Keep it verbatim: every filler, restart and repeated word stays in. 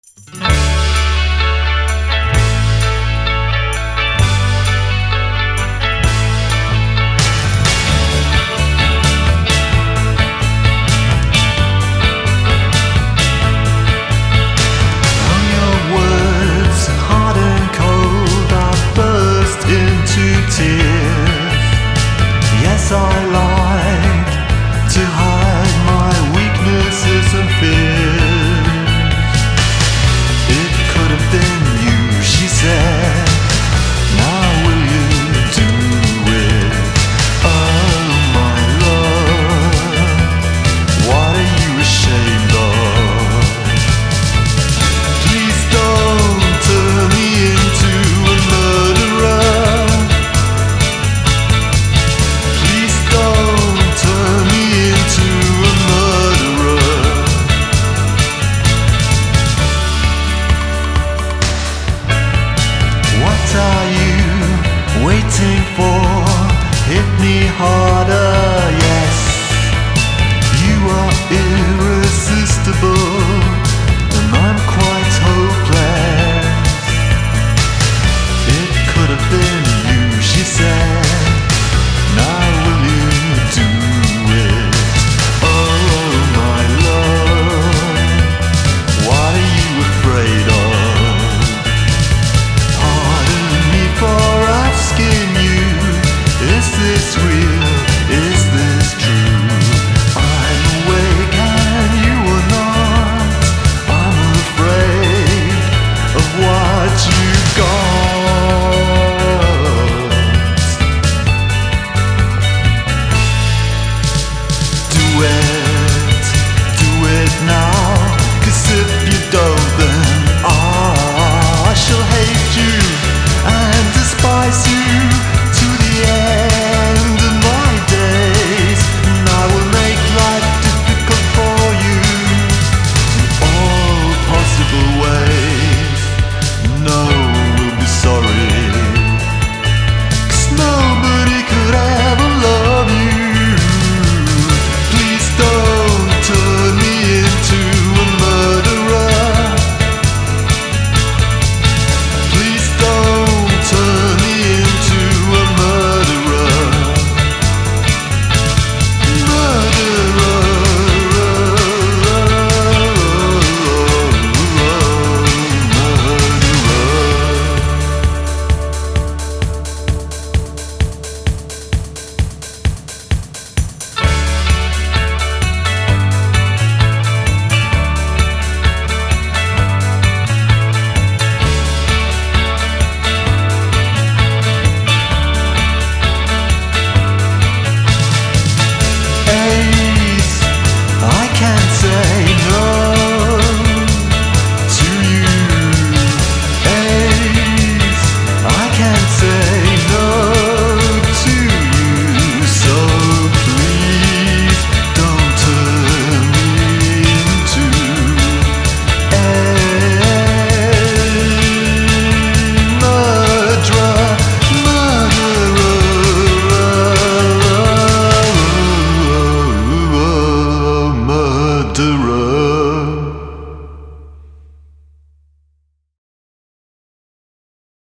waiting for? Hit me harder, yes. You are irresistible, and I'm quite hopeless. It could have been you, she said. Now will you do it? Oh, my love, what are you afraid of? Pardon me for asking you, is this real? Is this true? I'm awake and you are not. I'm afraid of what you've got. Do it, do it now, 'cause if you don't then I shall hate you and despise you to the end of my days, and I will make life difficult for you in all possible ways. No one will be sorry, 'cause nobody could ever love you. Please don't turn me into a murderer. Please don't turn me into a murderer. Ace, I can't say